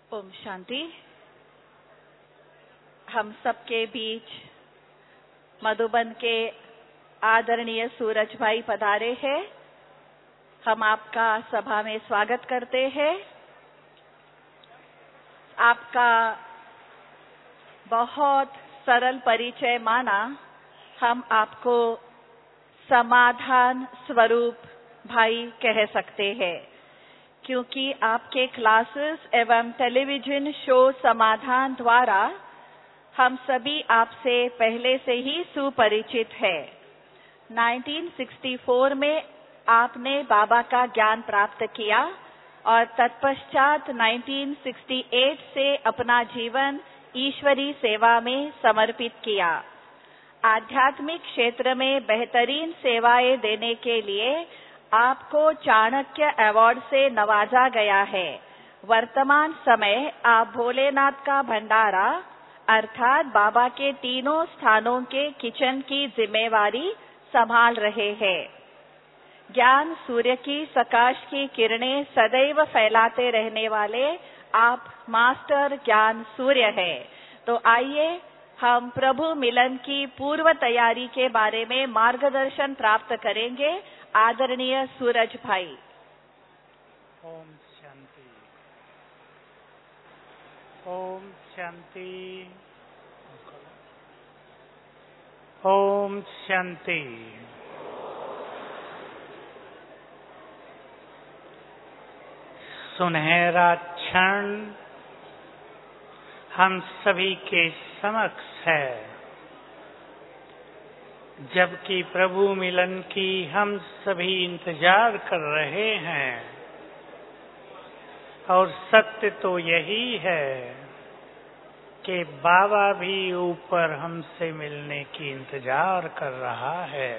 ओम शांति। हम सबके बीच मधुबन के आदरणीय सूरज भाई पधारे हैं। हम आपका सभा में स्वागत करते हैं। आपका बहुत सरल परिचय माना हम आपको समाधान स्वरूप भाई कह सकते हैं, क्योंकि आपके क्लासेस एवं टेलीविजन शो समाधान द्वारा हम सभी आपसे पहले से ही सुपरिचित है। 1964 में आपने बाबा का ज्ञान प्राप्त किया और तत्पश्चात 1968 से अपना जीवन ईश्वरी सेवा में समर्पित किया। आध्यात्मिक क्षेत्र में बेहतरीन सेवाएं देने के लिए आपको चाणक्य अवार्ड से नवाजा गया है। वर्तमान समय आप भोलेनाथ का भंडारा अर्थात बाबा के तीनों स्थानों के किचन की जिम्मेवारी संभाल रहे हैं। ज्ञान सूर्य की प्रकाश की किरणें सदैव फैलाते रहने वाले आप मास्टर ज्ञान सूर्य हैं। तो आइए हम प्रभु मिलन की पूर्व तैयारी के बारे में मार्गदर्शन प्राप्त करेंगे। आदरणीय सूरज भाई। ओम शांति। ओम शांति। ओम शांति। सुनहरा क्षण हम सभी के समक्ष है, जबकि प्रभु मिलन की हम सभी इंतजार कर रहे हैं। और सत्य तो यही है कि बाबा भी ऊपर हमसे मिलने की इंतजार कर रहा है।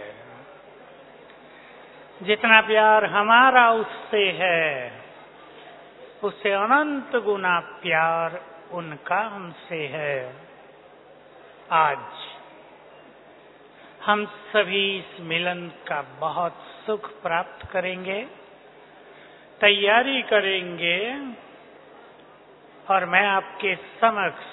जितना प्यार हमारा उससे है, उससे अनंत गुना प्यार उनका हमसे है। आज हम सभी इस मिलन का बहुत सुख प्राप्त करेंगे, तैयारी करेंगे और मैं आपके समक्ष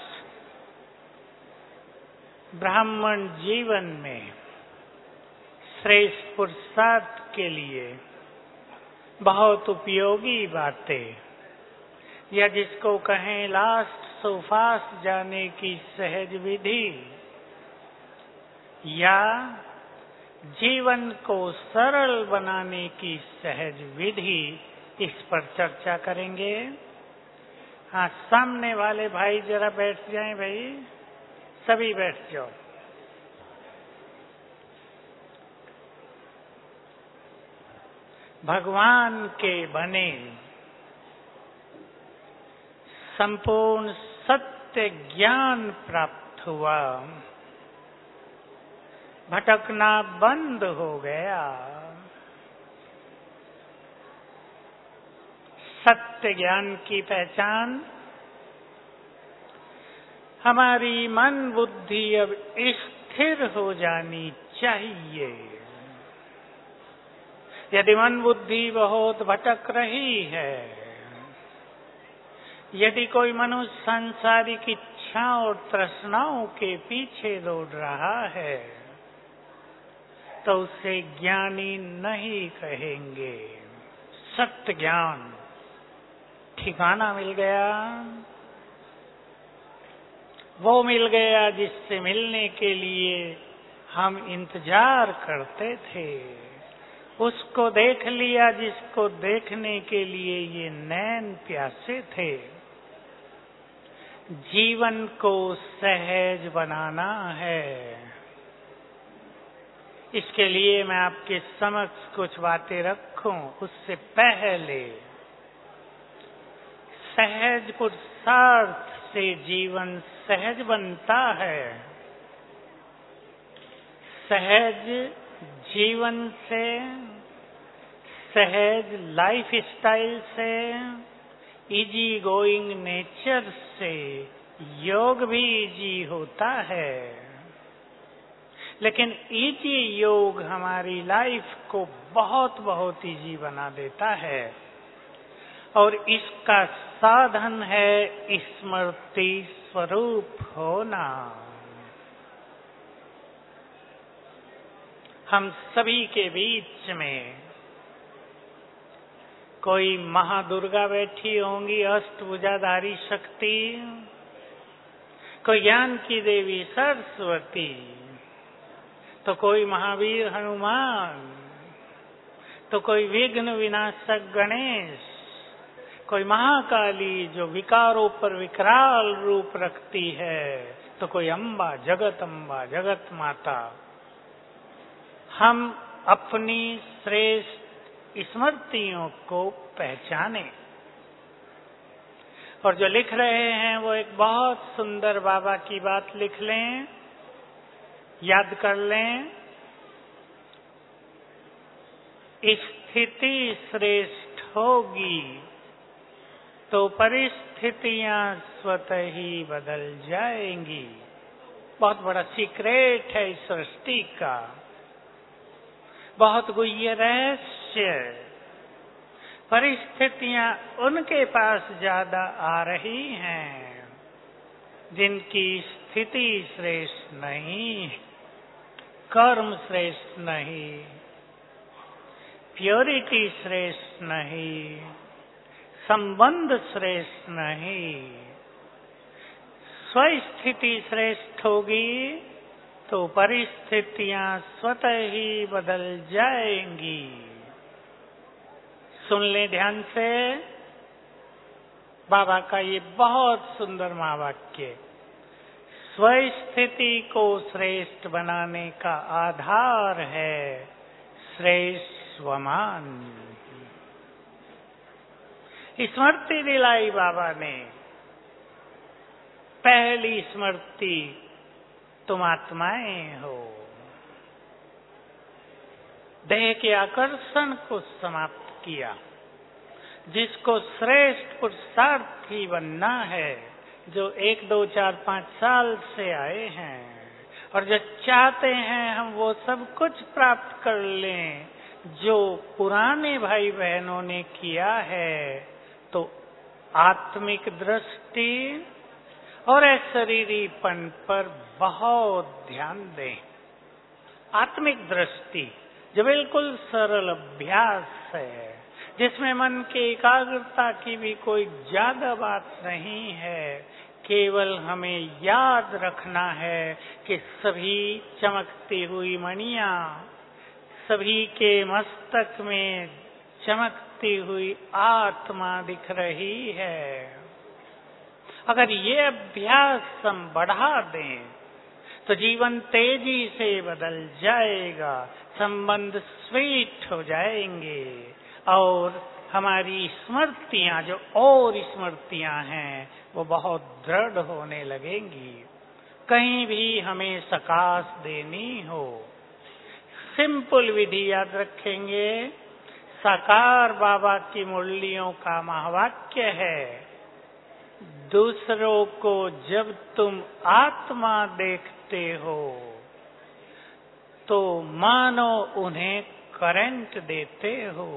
ब्राह्मण जीवन में श्रेष्ठ पुरुषार्थ के लिए बहुत उपयोगी बातें, या जिसको कहें लास्ट सो फास्ट जाने की सहज विधि, या जीवन को सरल बनाने की सहज विधि, इस पर चर्चा करेंगे। हाँ, सामने वाले भाई जरा बैठ जाएं। भाई सभी बैठ जाओ। भगवान के बने संपूर्ण सत्य ज्ञान प्राप्त हुआ, भटकना बंद हो गया। सत्य ज्ञान की पहचान हमारी मन बुद्धि अब स्थिर हो जानी चाहिए। यदि मन बुद्धि बहुत भटक रही है, यदि कोई मनुष्य सांसारिक इच्छाओं और तृष्णाओं के पीछे दौड़ रहा है, तो उसे ज्ञानी नहीं कहेंगे। सत्य ज्ञान ठिकाना मिल गया, वो मिल गया जिससे मिलने के लिए हम इंतजार करते थे। उसको देख लिया जिसको देखने के लिए ये नैन प्यासे थे। जीवन को सहज बनाना है। इसके लिए मैं आपके समक्ष कुछ बातें रखूं, उससे पहले सहज पुरुषार्थ से जीवन सहज बनता है। सहज जीवन से, सहज लाइफ स्टाइल से, इजी गोइंग नेचर से योग भी इजी होता है। लेकिन इजी योग हमारी लाइफ को बहुत बहुत इजी बना देता है। और इसका साधन है स्मृति स्वरूप होना। हम सभी के बीच में कोई महादुर्गा बैठी होंगी, अष्टभुजाधारी शक्ति, कोई ज्ञान की देवी सरस्वती, तो कोई महावीर हनुमान, तो कोई विघ्न विनाशक गणेश, कोई महाकाली जो विकारों पर विकराल रूप रखती है, तो कोई अम्बा, जगत माता। हम अपनी श्रेष्ठ स्मृतियों को पहचाने। और जो लिख रहे हैं वो एक बहुत सुंदर बाबा की बात लिख लें, याद कर लें। स्थिति श्रेष्ठ होगी तो परिस्थितियां स्वतः ही बदल जाएंगी। बहुत बड़ा सीक्रेट है इस सृष्टि का, बहुत गुह्य रहस्य। परिस्थितियां उनके पास ज्यादा आ रही हैं जिनकी स्थिति श्रेष्ठ नहीं, कर्म श्रेष्ठ नहीं, प्योरिटी श्रेष्ठ नहीं, संबंध श्रेष्ठ नहीं। स्वस्थिति श्रेष्ठ होगी तो परिस्थितियां स्वतः ही बदल जाएंगी। सुन ले ध्यान से बाबा का ये बहुत सुंदर महावाक्य। स्वस्थिति को श्रेष्ठ बनाने का आधार है श्रेष्ठ स्वमान। स्मृति दिलाई बाबा ने, पहली स्मृति तुम आत्माएं हो। देह के आकर्षण को समाप्त किया। जिसको श्रेष्ठ पुरुषार्थी बनना है, जो 1, 2, 4, 5 साल से आए हैं और जो चाहते हैं हम वो सब कुछ प्राप्त कर लें जो पुराने भाई बहनों ने किया है, तो आत्मिक दृष्टि और शरीरीपन पर बहुत ध्यान दें। आत्मिक दृष्टि जो बिल्कुल सरल अभ्यास है, जिसमें मन के एकाग्रता की भी कोई ज्यादा बात नहीं है, केवल हमें याद रखना है कि सभी चमकती हुई मणियां सभी के मस्तक में चमकती हुई आत्मा दिख रही है। अगर ये अभ्यास हम बढ़ा दें तो जीवन तेजी से बदल जाएगा, संबंध स्वीट हो जाएंगे और हमारी स्मृतियां जो और स्मृतियां हैं वो बहुत दृढ़ होने लगेंगी। कहीं भी हमें सकाश देनी हो, सिंपल विधि याद रखेंगे। साकार बाबा की मुरलियों का महावाक्य है, दूसरों को जब तुम आत्मा देखते हो तो मानो उन्हें करंट देते हो।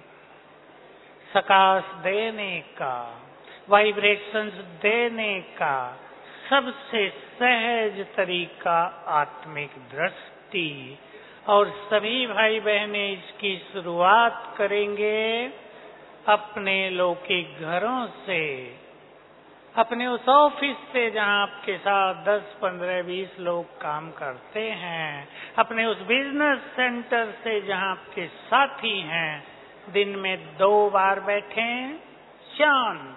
सकाश देने का, वाइब्रेशंस देने का सबसे सहज तरीका आत्मिक दृष्टि। और सभी भाई बहनें इसकी शुरुआत करेंगे अपने लौकिक घरों से, अपने उस ऑफिस से जहां आपके साथ 10, 15, 20 लोग काम करते हैं, अपने उस बिजनेस सेंटर से जहां आपके साथी हैं। दिन में 2 बार बैठें, शांत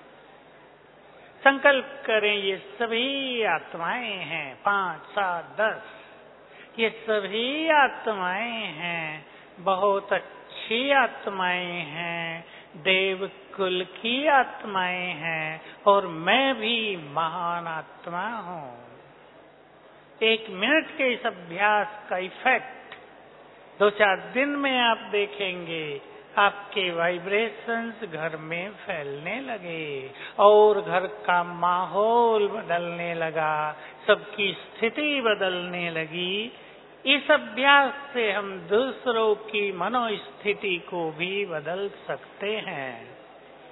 संकल्प करें ये सभी आत्माएं हैं, 5, 7, 10 ये सभी आत्माएं हैं, बहुत अच्छी आत्माएं हैं, देव कुल की आत्माएं हैं और मैं भी महान आत्मा हूँ। 1 मिनट के इस अभ्यास का इफेक्ट 2-4 दिन में आप देखेंगे, आपके वाइब्रेशंस घर में फैलने लगे और घर का माहौल बदलने लगा, सबकी स्थिति बदलने लगी। इस अभ्यास से हम दूसरों की मनोस्थिति को भी बदल सकते हैं।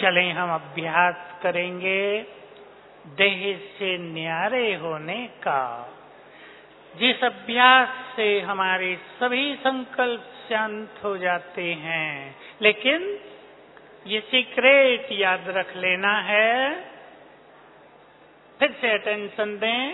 चलें हम अभ्यास करेंगे देह से न्यारे होने का, जिस अभ्यास से हमारे सभी संकल्प शांत हो जाते हैं। लेकिन ये सीक्रेट याद रख लेना है, फिर से अटेंशन दें।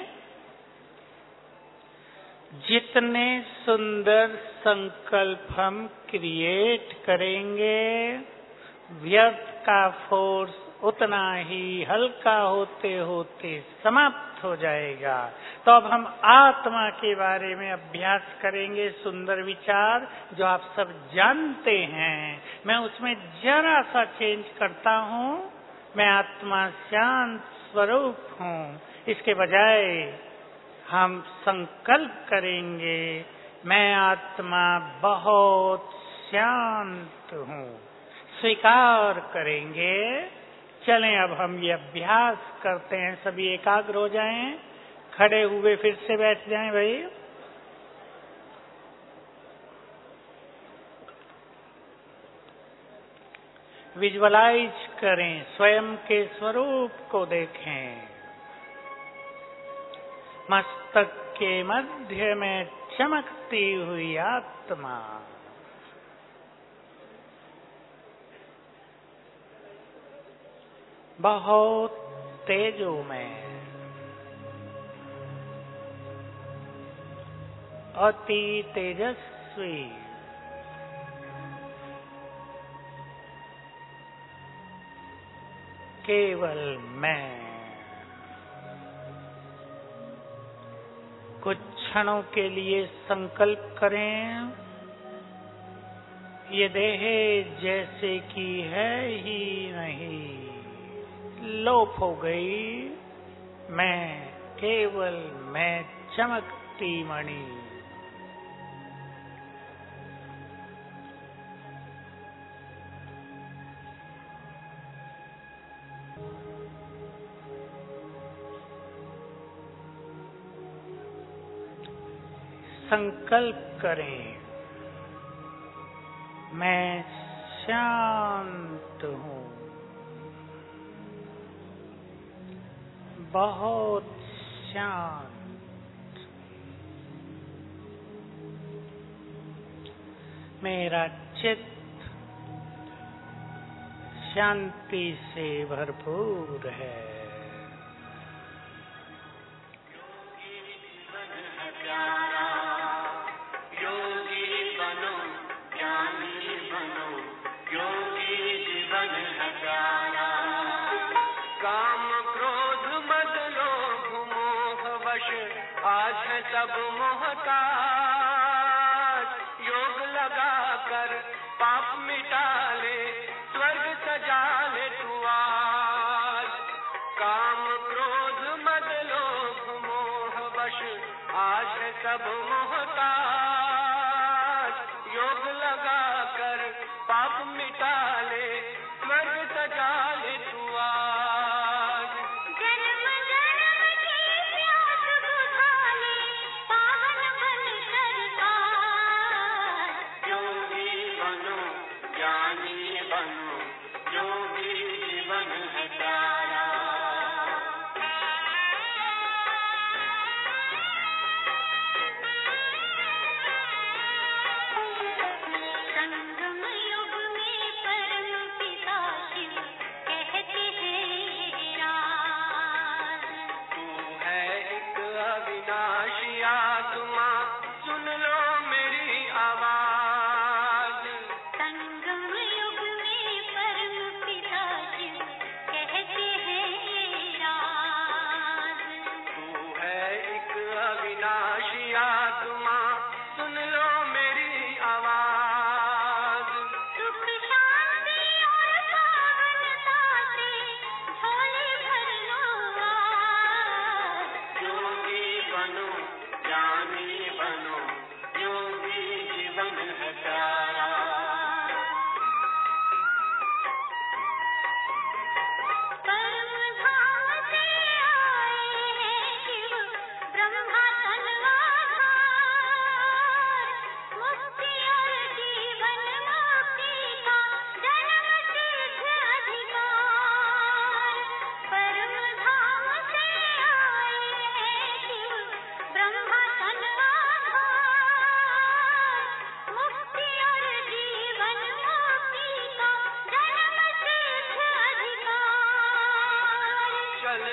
जितने सुंदर संकल्प हम क्रिएट करेंगे, व्यर्थ का फोर्स उतना ही हल्का होते होते समाप्त हो जाएगा। तो अब हम आत्मा के बारे में अभ्यास करेंगे। सुंदर विचार जो आप सब जानते हैं, मैं उसमें जरा सा चेंज करता हूँ। मैं आत्मा शांत स्वरूप हूँ, इसके बजाय हम संकल्प करेंगे मैं आत्मा बहुत शांत हूँ, स्वीकार करेंगे। चलें अब हम ये अभ्यास करते हैं। सभी एकाग्र हो जाएं, खड़े हुए फिर से बैठ जाएं भाई। विजुअलाइज करें, स्वयं के स्वरूप को देखें। मस्तक के मध्य में चमकती हुई आत्मा, बहुत तेजोमय, अति तेजस्वी, केवल मैं। कुछ क्षणों के लिए संकल्प करें, ये देह जैसे कि है ही नहीं, लोप हो गई। मैं, केवल मैं, चमकती मणि। संकल्प करें मैं शांत हूँ, बहुत शांत। मेरा चित्त शांति से भरपूर है। सब मोहताज, योग लगा कर पाप मिटा ले, स्वर्ग सजा ले तू आज। काम क्रोध मद लोभ मोह वश आज है सब मोहताज, योग लगा कर पाप मिटा ले, स्वर्ग सजा ले तू आज।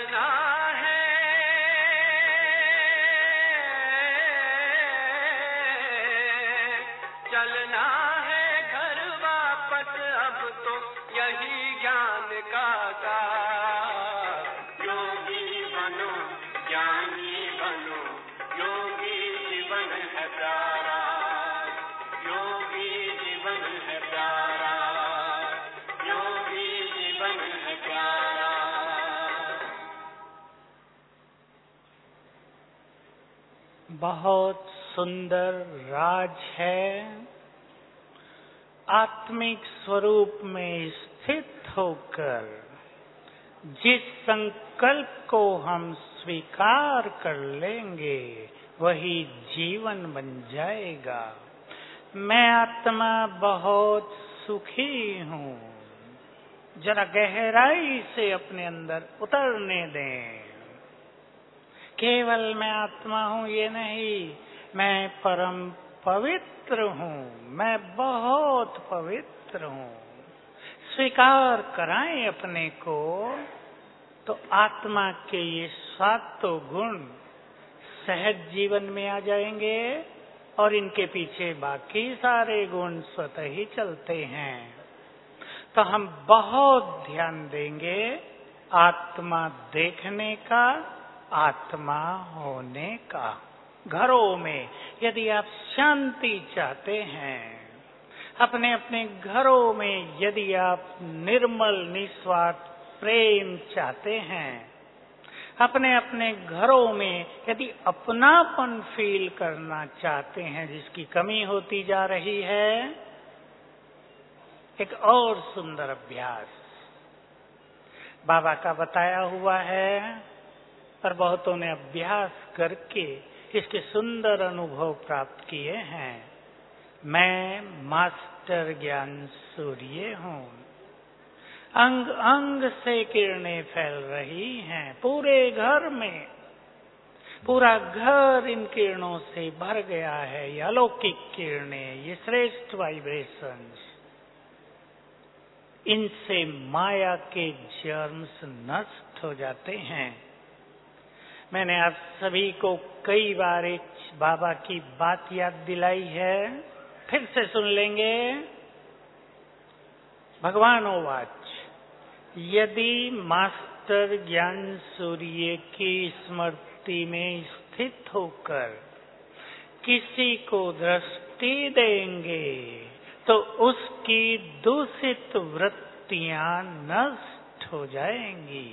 चलना है घर वापस, अब तो यही ज्ञान का सार। योगी बनो, ज्ञानी बनो, योगी जीवन है प्यारा, योगी जीवन है प्यारा, योगी जीवन है प्यारा। बहुत सुंदर राज है। आत्मिक स्वरूप में स्थित होकर जिस संकल्प को हम स्वीकार कर लेंगे वही जीवन बन जाएगा। मैं आत्मा बहुत सुखी हूँ, जरा गहराई से अपने अंदर उतरने दें। केवल मैं आत्मा हूँ ये नहीं, मैं परम पवित्र हूँ, मैं बहुत पवित्र हूँ। स्वीकार कराएं अपने को, तो आत्मा के ये सातों गुण सहज जीवन में आ जाएंगे और इनके पीछे बाकी सारे गुण स्वतः ही चलते हैं। तो हम बहुत ध्यान देंगे आत्मा देखने का, आत्मा होने का। घरों में यदि आप शांति चाहते हैं, अपने अपने घरों में यदि आप निर्मल निस्वार्थ प्रेम चाहते हैं, अपने अपने घरों में यदि अपनापन फील करना चाहते हैं जिसकी कमी होती जा रही है, एक और सुंदर अभ्यास बाबा का बताया हुआ है और बहुतों ने अभ्यास करके इसके सुंदर अनुभव प्राप्त किए हैं। मैं मास्टर ज्ञान सूर्य हूँ, अंग अंग से किरणें फैल रही हैं पूरे घर में, पूरा घर इन किरणों से भर गया है। ये अलौकिक किरणें, ये श्रेष्ठ वाइब्रेशंस, इनसे माया के जर्म्स नष्ट हो जाते हैं। मैंने आप सभी को कई बार एक बाबा की बात याद दिलाई है, फिर से सुन लेंगे। भगवान ओवाच, यदि मास्टर ज्ञान सूर्य की स्मृति में स्थित होकर किसी को दृष्टि देंगे तो उसकी दूषित वृत्तियां नष्ट हो जाएंगी।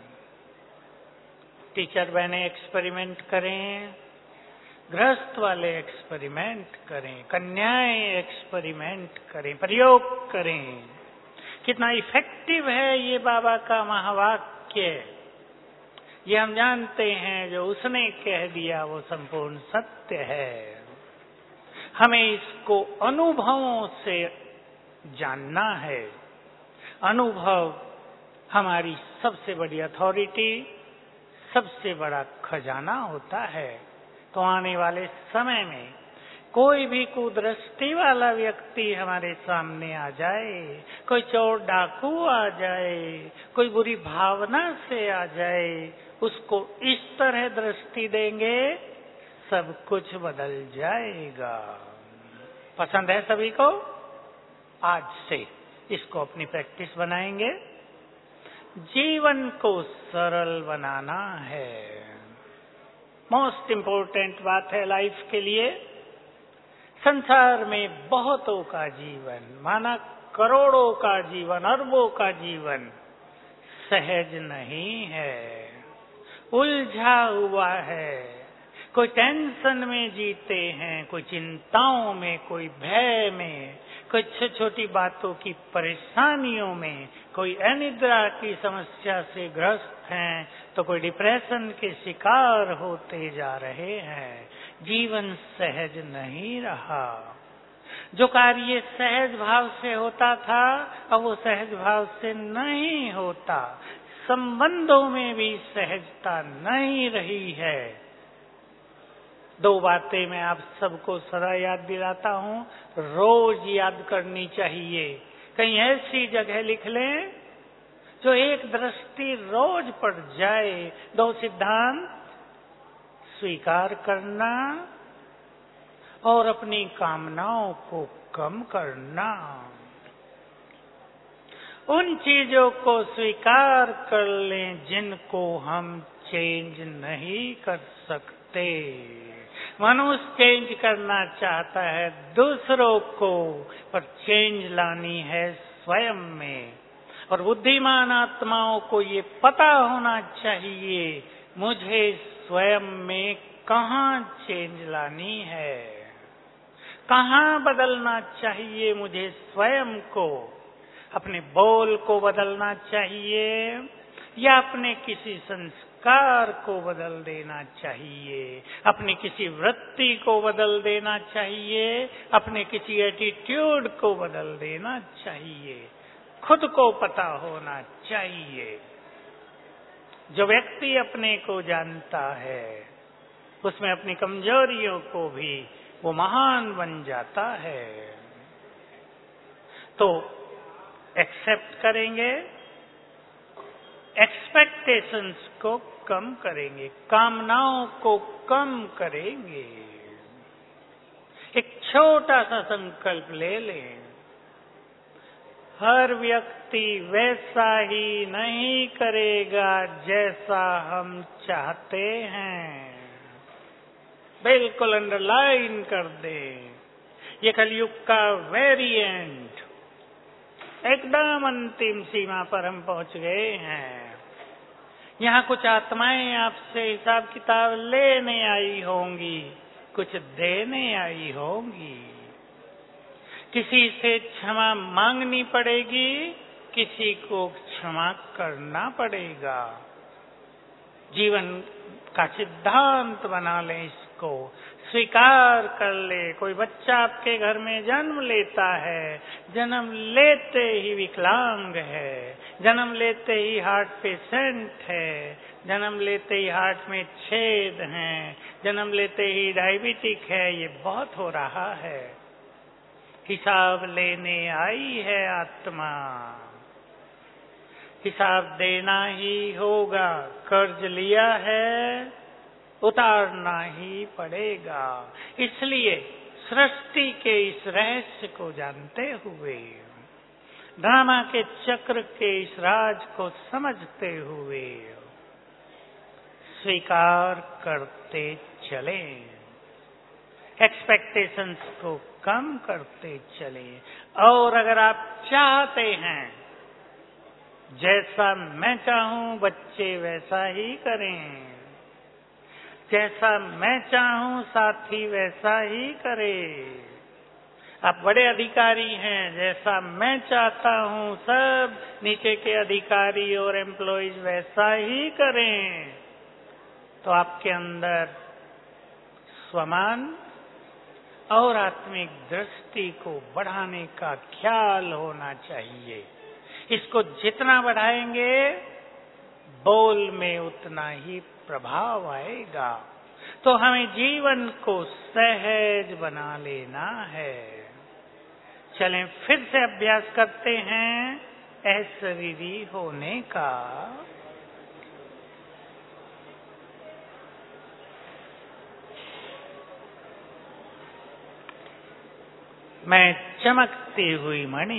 टीचर बहने एक्सपेरिमेंट करें, गृहस्थ वाले एक्सपेरिमेंट करें, कन्याएं एक्सपेरिमेंट करें, प्रयोग करें। कितना इफेक्टिव है ये बाबा का महावाक्य। ये हम जानते हैं, जो उसने कह दिया वो संपूर्ण सत्य है। हमें इसको अनुभवों से जानना है। अनुभव हमारी सबसे बड़ी अथॉरिटी, सबसे बड़ा खजाना होता है। तो आने वाले समय में कोई भी कुदृष्टि वाला व्यक्ति हमारे सामने आ जाए, कोई चोर डाकू आ जाए, कोई बुरी भावना से आ जाए, उसको इस तरह दृष्टि देंगे, सब कुछ बदल जाएगा। पसंद है सभी को? आज से इसको अपनी प्रैक्टिस बनाएंगे। जीवन को सरल बनाना है, मोस्ट इम्पोर्टेंट बात है लाइफ के लिए। संसार में बहुतों का जीवन, माना करोड़ों का जीवन, अरबों का जीवन सहज नहीं है, उलझा हुआ है। कोई टेंशन में जीते हैं, कोई चिंताओं में, कोई भय में, कोई छोटी छोटी बातों की परेशानियों में, कोई अनिद्रा की समस्या से ग्रस्त हैं, तो कोई डिप्रेशन के शिकार होते जा रहे हैं। जीवन सहज नहीं रहा। जो कार्य सहज भाव से होता था अब वो सहज भाव से नहीं होता। संबंधों में भी सहजता नहीं रही है। दो बातें मैं आप सबको सदा याद दिलाता हूँ, रोज याद करनी चाहिए। कहीं ऐसी जगह लिख लें जो एक दृष्टि रोज पड़ जाए। 2 सिद्धांत, स्वीकार करना और अपनी कामनाओं को कम करना। उन चीजों को स्वीकार कर लें जिनको हम चेंज नहीं कर सकते। मनुष्य चेंज करना चाहता है दूसरों को, पर चेंज लानी है स्वयं में। और बुद्धिमान आत्माओं को ये पता होना चाहिए मुझे स्वयं में कहाँ चेंज लानी है, कहाँ बदलना चाहिए मुझे स्वयं को। अपने बोल को बदलना चाहिए या अपने किसी संस्कार को बदल देना चाहिए, अपनी किसी वृत्ति को बदल देना चाहिए, अपने किसी एटीट्यूड को बदल देना चाहिए। खुद को पता होना चाहिए। जो व्यक्ति अपने को जानता है उसमें अपनी कमजोरियों को भी वो महान बन जाता है। तो एक्सेप्ट करेंगे, एक्सपेक्टेशंस को कम करेंगे, कामनाओं को कम करेंगे। एक छोटा सा संकल्प ले लें, हर व्यक्ति वैसा ही नहीं करेगा जैसा हम चाहते हैं। बिल्कुल अंडरलाइन कर दें, ये कलयुग का वेरिएंट, एकदम अंतिम सीमा पर हम पहुंच गए हैं। यहाँ कुछ आत्माएं आपसे हिसाब किताब लेने आई होंगी, कुछ देने आई होंगी। किसी से क्षमा मांगनी पड़ेगी, किसी को क्षमा करना पड़ेगा। जीवन का सिद्धांत बना लें, इसको स्वीकार कर ले। कोई बच्चा आपके घर में जन्म लेता है, जन्म लेते ही विकलांग है, जन्म लेते ही हार्ट पेशेंट है, जन्म लेते ही हार्ट में छेद हैं, जन्म लेते ही डायबिटिक है। ये बहुत हो रहा है। हिसाब लेने आई है आत्मा, हिसाब देना ही होगा। कर्ज लिया है, उतारना ही पड़ेगा। इसलिए सृष्टि के इस रहस्य को जानते हुए, ड्रामा के चक्र के इस राज को समझते हुए स्वीकार करते चलें, एक्सपेक्टेशंस को कम करते चलें। और अगर आप चाहते हैं जैसा मैं चाहूं बच्चे वैसा ही करें, जैसा मैं चाहूं साथी वैसा ही करे। आप बड़े अधिकारी हैं, जैसा मैं चाहता हूं सब नीचे के अधिकारी और एम्प्लॉइज वैसा ही करें, तो आपके अंदर स्वमान और आत्मिक दृष्टि को बढ़ाने का ख्याल होना चाहिए। इसको जितना बढ़ाएंगे बोल में उतना ही प्रभाव आएगा। तो हमें जीवन को सहज बना लेना है। चलें फिर से अभ्यास करते हैं अशरीरी होने का। मैं चमकती हुई मणि,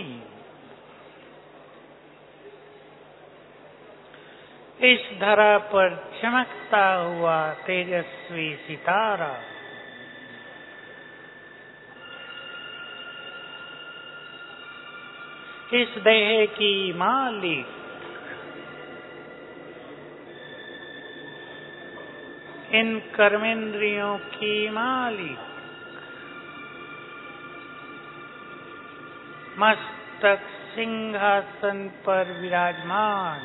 इस धरा पर चमकता हुआ तेजस्वी सितारा, इस देह की मालिक, इन कर्मेंद्रियों की मालिक, मस्तक सिंहासन पर विराजमान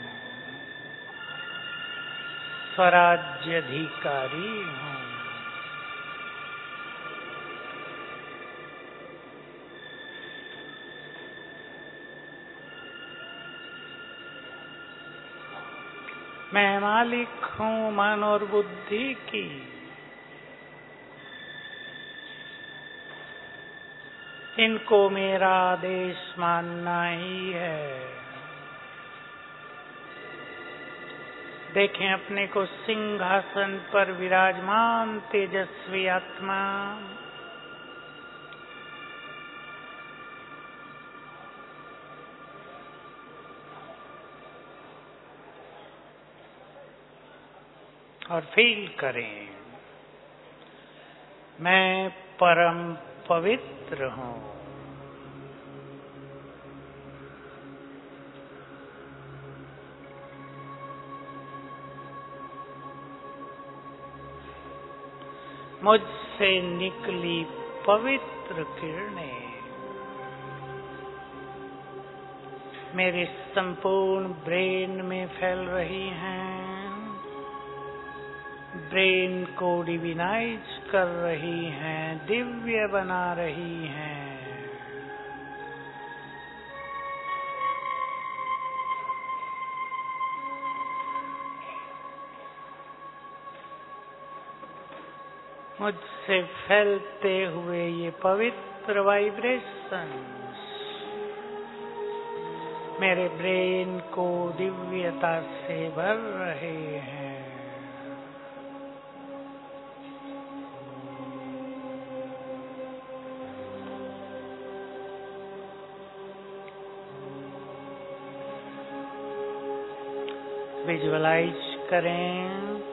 स्वराज्याधिकारी हूँ। मैं मालिक हूँ मन और बुद्धि की, इनको मेरा आदेश मानना ही है। देखें अपने को सिंहासन पर विराजमान तेजस्वी आत्मा। और फील करें, मैं परम पवित्र हूं। मुझसे निकली पवित्र किरणें मेरे संपूर्ण ब्रेन में फैल रही हैं, ब्रेन को डिविनाइज कर रही हैं, दिव्य बना रही हैं। मुझसे फैलते हुए ये पवित्र वाइब्रेशंस मेरे ब्रेन को दिव्यता से भर रहे हैं। विजुअलाइज करें,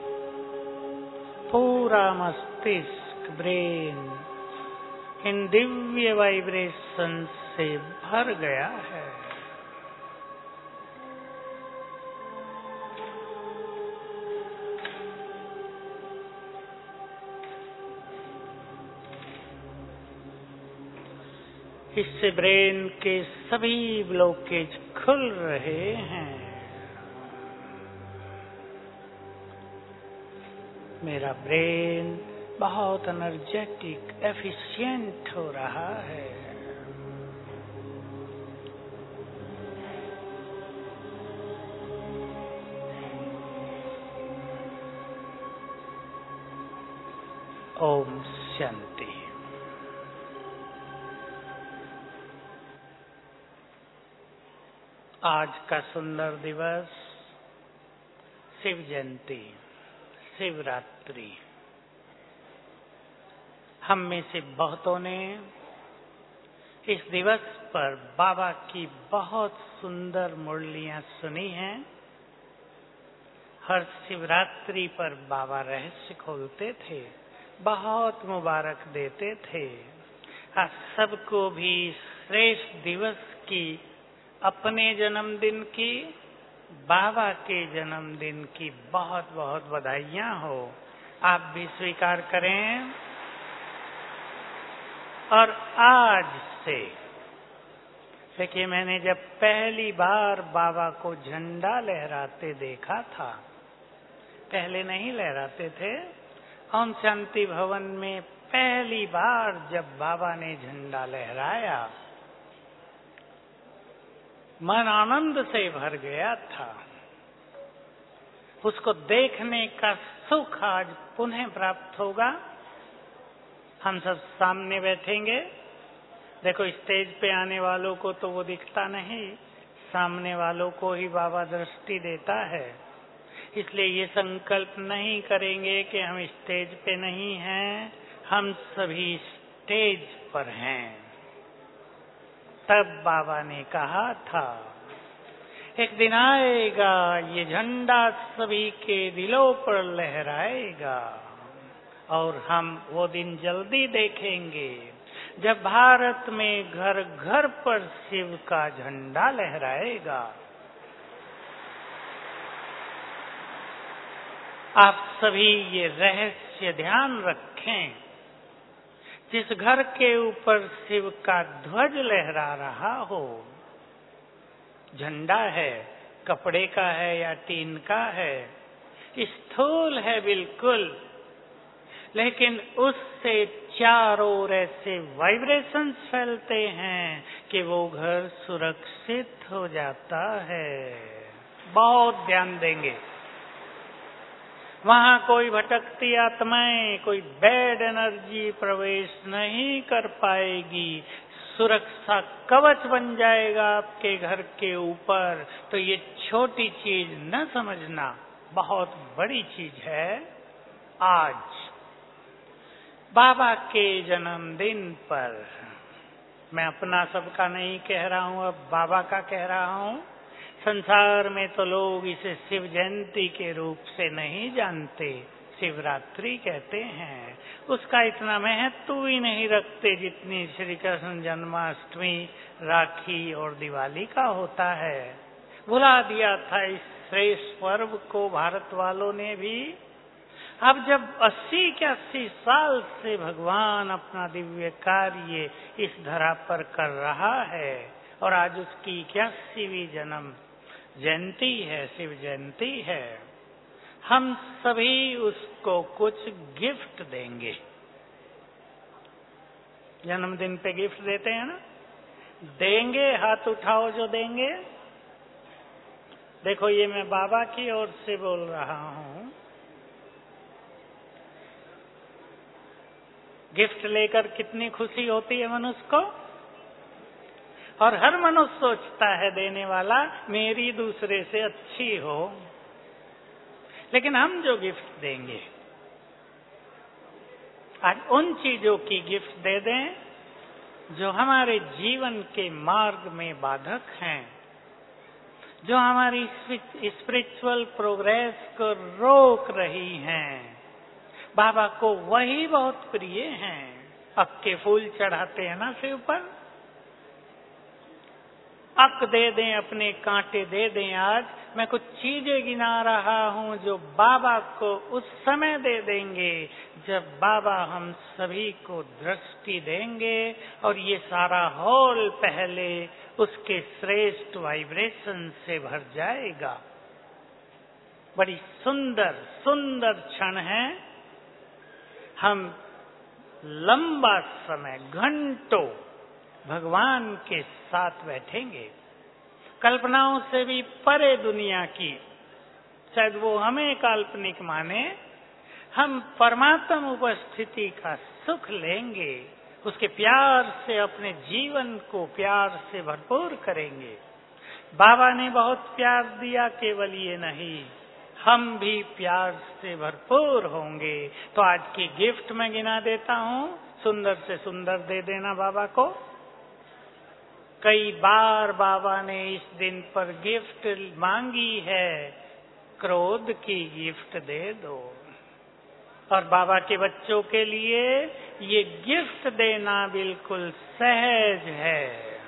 पूरा मस्तिष्क ब्रेन इन दिव्य वाइब्रेशन से भर गया है। इससे ब्रेन के सभी ब्लॉकेज खुल रहे हैं। मेरा ब्रेन बहुत एनर्जेटिक, एफिशिएंट हो रहा है। ओम शांति। आज का सुंदर दिवस शिव जयंती, शिवरात्रि। हम में से बहुतों ने इस दिवस पर बाबा की बहुत सुंदर मुरलियां सुनी हैं। हर शिवरात्रि पर बाबा रहस्य खोलते थे, बहुत मुबारक देते थे। आज सबको भी श्रेष्ठ दिवस की, अपने जन्मदिन की, बाबा के जन्मदिन की बहुत बहुत बधाइयां हो। आप भी स्वीकार करें। और आज से देखिए, मैंने जब पहली बार बाबा को झंडा लहराते देखा था, पहले नहीं लहराते थे। ओम शांति भवन में पहली बार जब बाबा ने झंडा लहराया, मन आनंद से भर गया था। उसको देखने का सुख आज पुनः प्राप्त होगा। हम सब सामने बैठेंगे। देखो, स्टेज पे आने वालों को तो वो दिखता नहीं, सामने वालों को ही बाबा दृष्टि देता है। इसलिए ये संकल्प नहीं करेंगे कि हम स्टेज पे नहीं हैं, हम सभी स्टेज पर हैं। तब बाबा ने कहा था, एक दिन आएगा ये झंडा सभी के दिलों पर लहराएगा। और हम वो दिन जल्दी देखेंगे जब भारत में घर घर पर शिव का झंडा लहराएगा। आप सभी ये रहस्य ध्यान रखें। जिस घर के ऊपर शिव का ध्वज लहरा रहा हो, झंडा है, कपड़े का है या टीन का है, स्थूल है बिल्कुल, लेकिन उससे चारों ओर ऐसे वाइब्रेशंस फैलते हैं कि वो घर सुरक्षित हो जाता है। बहुत ध्यान देंगे। वहां कोई भटकती आत्माएं, कोई बैड एनर्जी प्रवेश नहीं कर पाएगी। सुरक्षा कवच बन जाएगा आपके घर के ऊपर। तो ये छोटी चीज न समझना, बहुत बड़ी चीज है। आज बाबा के जन्मदिन पर, मैं अपना सबका नहीं कह रहा हूं, अब बाबा का कह रहा हूं। संसार में तो लोग इसे शिव जयंती के रूप से नहीं जानते, शिवरात्रि कहते हैं। उसका इतना महत्व ही नहीं रखते जितनी श्री कृष्ण जन्माष्टमी, राखी और दिवाली का होता है। भुला दिया था इस श्रेष्ठ पर्व को भारत वालों ने भी। अब जब 80-81 साल से भगवान अपना दिव्य कार्य इस धरा पर कर रहा है और आज उसकी 81वीं जन्म जयंती है, शिव जयंती है, हम सभी उसको कुछ गिफ्ट देंगे। जन्मदिन पे गिफ्ट देते हैं ना, देंगे। हाथ उठाओ जो देंगे। देखो ये मैं बाबा की ओर से बोल रहा हूं। गिफ्ट लेकर कितनी खुशी होती है मनुष्य को, और हर मनुष्य सोचता है देने वाला मेरी दूसरे से अच्छी हो। लेकिन हम जो गिफ्ट देंगे, आज उन चीजों की गिफ्ट दे दें जो हमारे जीवन के मार्ग में बाधक हैं, जो हमारी स्पिरिचुअल प्रोग्रेस को रोक रही हैं। बाबा को वही बहुत प्रिय हैं। अक के फूल चढ़ाते हैं ना शिव पर, अक दे दें, अपने कांटे दे दें। आज मैं कुछ चीजें गिना रहा हूं जो बाबा को उस समय दे देंगे जब बाबा हम सभी को दृष्टि देंगे और ये सारा हॉल पहले उसके श्रेष्ठ वाइब्रेशन से भर जाएगा। बड़ी सुंदर सुंदर क्षण है। हम लंबा समय, घंटों भगवान के साथ बैठेंगे, कल्पनाओं से भी परे दुनिया की, शायद वो हमें काल्पनिक माने, हम परमात्म उपस्थिति का सुख लेंगे, उसके प्यार से अपने जीवन को प्यार से भरपूर करेंगे। बाबा ने बहुत प्यार दिया, केवल ये नहीं, हम भी प्यार से भरपूर होंगे। तो आज की गिफ्ट मैं गिना देता हूं, सुंदर से सुंदर दे देना बाबा को। कई बार बाबा ने इस दिन पर गिफ्ट मांगी है, क्रोध की गिफ्ट दे दो। और बाबा के बच्चों के लिए ये गिफ्ट देना बिल्कुल सहज है।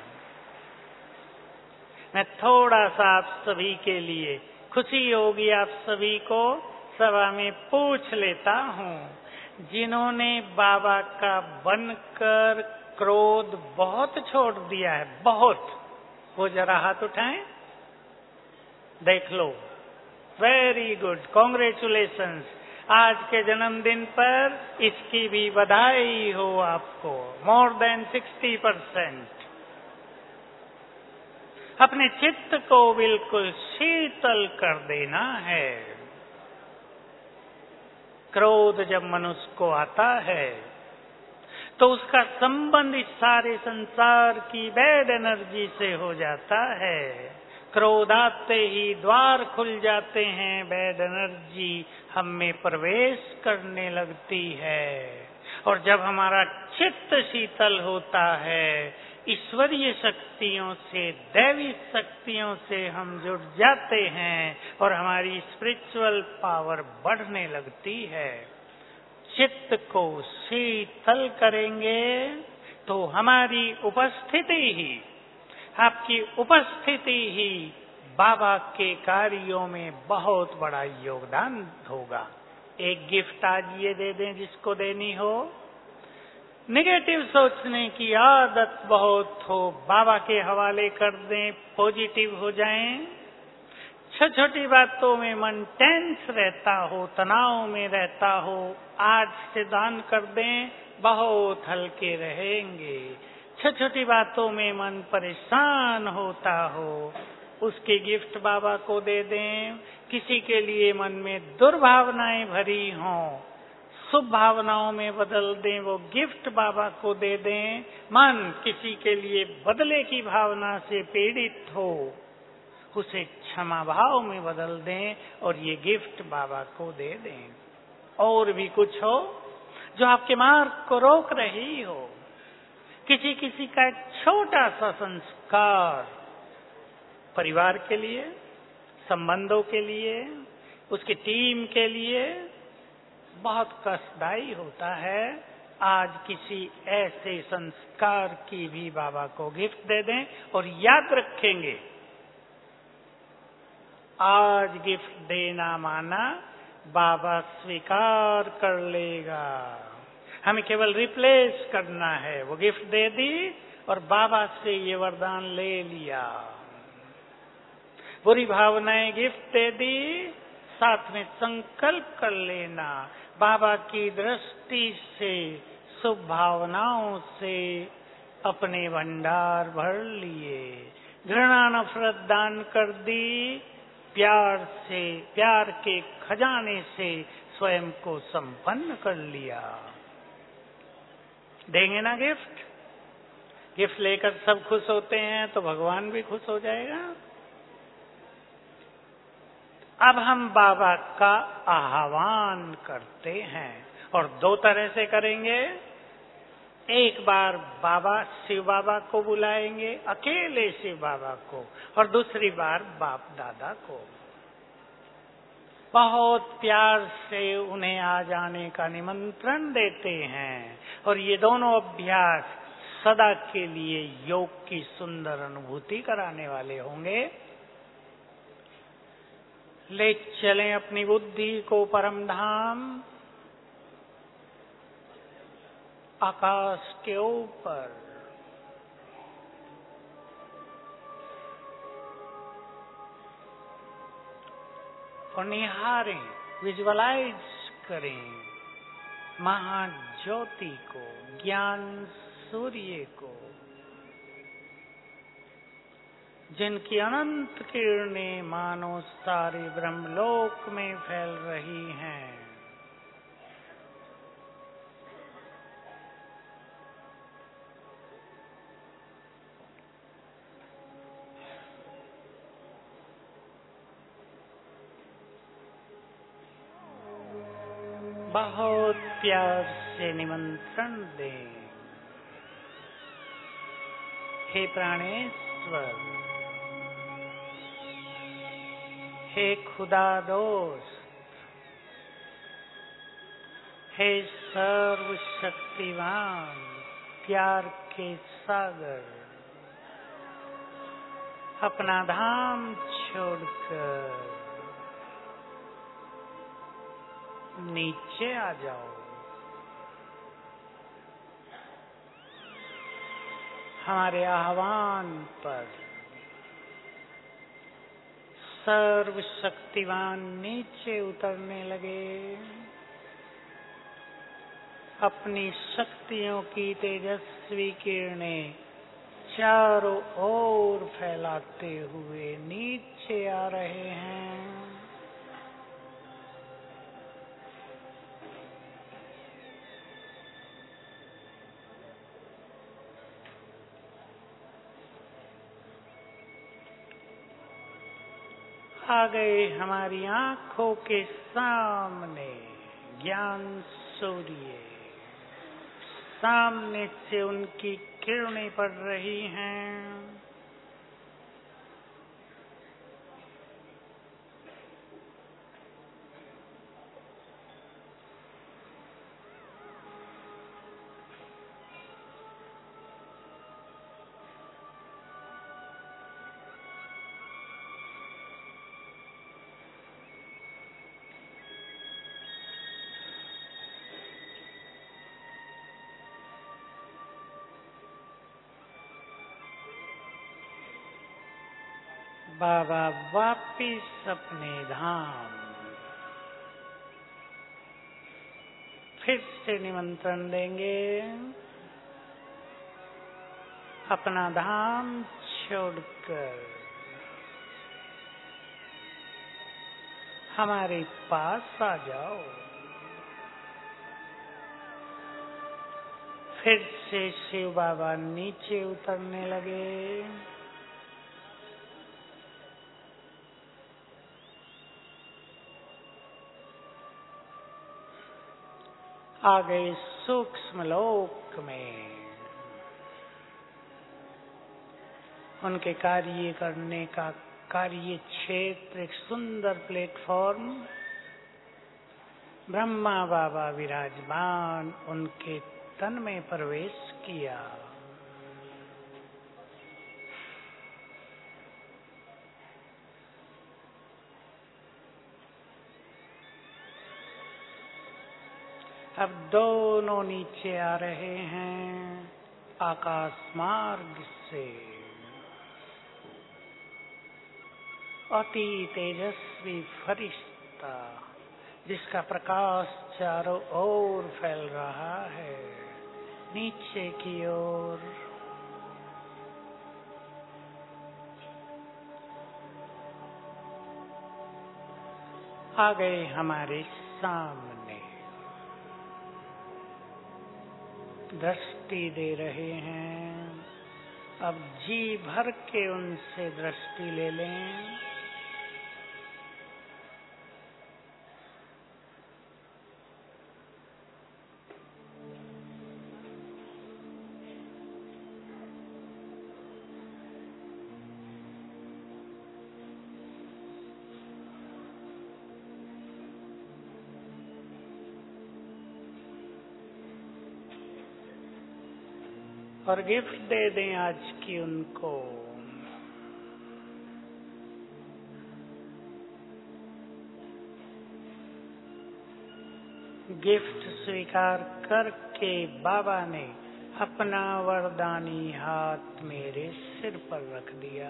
मैं थोड़ा सा आप सभी के लिए, खुशी होगी आप सभी को, सभा में पूछ लेता हूं, जिन्होंने बाबा का बनकर क्रोध बहुत छोड़ दिया है, बहुत, वो जरा हाथ उठाएं, देख लो। Very good, congratulations. आज के जन्मदिन पर इसकी भी बधाई हो आपको। More than 60%। अपने चित्त को बिल्कुल शीतल कर देना है। क्रोध जब मनुष्य को आता है तो उसका संबंध इस सारे संसार की बैड एनर्जी से हो जाता है। क्रोध आते ही द्वार खुल जाते हैं, बैड एनर्जी हम में प्रवेश करने लगती है। और जब हमारा चित्त शीतल होता है, ईश्वरीय शक्तियों से, दैवी शक्तियों से हम जुड़ जाते हैं और हमारी स्पिरिचुअल पावर बढ़ने लगती है। चित्त को शीतल करेंगे तो हमारी उपस्थिति ही, आपकी उपस्थिति ही बाबा के कार्यों में बहुत बड़ा योगदान होगा। एक गिफ्ट आज ये दे दें जिसको देनी हो। नेगेटिव सोचने की आदत बहुत हो, बाबा के हवाले कर दें, पॉजिटिव हो जाएं। छोटी छोटी बातों में मन टेंस रहता हो, तनाव में रहता हो, आज से दान कर दें, बहुत हल्के रहेंगे। छोटी छोटी बातों में मन परेशान होता हो, उसकी गिफ्ट बाबा को दे दें। किसी के लिए मन में दुर्भावनाएं भरी हों, शुभ भावनाओं में बदल दें, वो गिफ्ट बाबा को दे दें। मन किसी के लिए बदले की भावना से पीड़ित हो उसे क्षमा भाव में बदल दें और ये गिफ्ट बाबा को दे दें। और भी कुछ हो जो आपके मार्ग को रोक रही हो, किसी किसी का एक छोटा सा संस्कार परिवार के लिए, संबंधों के लिए, उसकी टीम के लिए बहुत कष्टदायी होता है। आज किसी ऐसे संस्कार की भी बाबा को गिफ्ट दे दें और याद रखेंगे, आज गिफ्ट देना माना बाबा स्वीकार कर लेगा। हमें केवल रिप्लेस करना है। वो गिफ्ट दे दी और बाबा से ये वरदान ले लिया। बुरी भावनाएं गिफ्ट दे दी, साथ में संकल्प कर लेना, बाबा की दृष्टि से, शुभ भावनाओं से अपने भंडार भर लिए। घृणा नफरत दान कर दी, प्यार से, प्यार के खजाने से स्वयं को संपन्न कर लिया। देंगे ना गिफ्ट? गिफ्ट लेकर सब खुश होते हैं तो भगवान भी खुश हो जाएगा। अब हम बाबा का आह्वान करते हैं और दो तरह से करेंगे। एक बार बाबा शिव बाबा को बुलाएंगे, अकेले शिव बाबा को, और दूसरी बार बाप दादा को। बहुत प्यार से उन्हें आ जाने का निमंत्रण देते हैं और ये दोनों अभ्यास सदा के लिए योग की सुंदर अनुभूति कराने वाले होंगे। ले चलें अपनी बुद्धि को परम धाम, आकाश के ऊपर। और निहारें, विजुअलाइज करें महाज्योति को, ज्ञान सूर्य को, जिनकी अनंत किरणें मानो सारे ब्रह्मलोक में फैल रही हैं। बहुत प्यार से निमंत्रण दें। हे प्राणेश्वर, हे खुदा दोस्त, हे सर्वशक्तिवान, प्यार के सागर, अपना धाम छोड़कर नीचे आ जाओ। हमारे आह्वान पर सर्वशक्तिवान नीचे उतरने लगे, अपनी शक्तियों की तेजस्वी किरणें चारों ओर फैलाते हुए नीचे आ रहे हैं। आ गए हमारी आंखों के सामने ज्ञान सूर्य, सामने से उनकी किरणें पड़ रही हैं। बाबा वापिस अपने धाम। फिर से निमंत्रण देंगे, अपना धाम छोड़कर हमारे पास आ जाओ। फिर से शिव बाबा नीचे उतरने लगे, आ गए सूक्ष्म लोक में। उनके कार्य करने का कार्य क्षेत्र, एक सुंदर प्लेटफॉर्म, ब्रह्मा बाबा विराजमान, उनके तन में प्रवेश किया। अब दोनों नीचे आ रहे हैं आकाश मार्ग से। अति तेजस्वी फरिश्ता जिसका प्रकाश चारों ओर फैल रहा है, नीचे की ओर। आ गए हमारे सामने, दृष्टि दे रहे हैं। अब जी भर के उनसे दृष्टि ले लें। और गिफ्ट दे दें आज की उनको। गिफ्ट स्वीकार करके बाबा ने अपना वरदानी हाथ मेरे सिर पर रख दिया।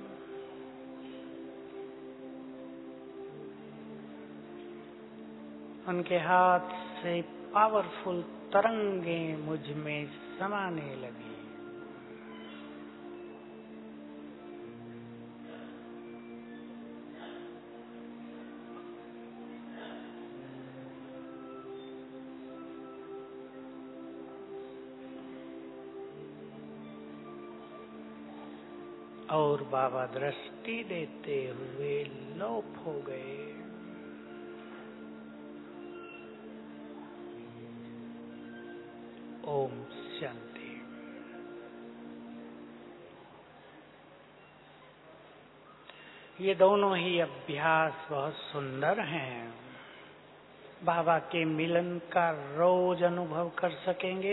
उनके हाथ से पावरफुल तरंगें मुझ में समाने लगी। और बाबा दृष्टि देते हुए लोप हो गए। ओम शांति। ये दोनों ही अभ्यास बहुत सुंदर हैं। बाबा के मिलन का रोज अनुभव कर सकेंगे।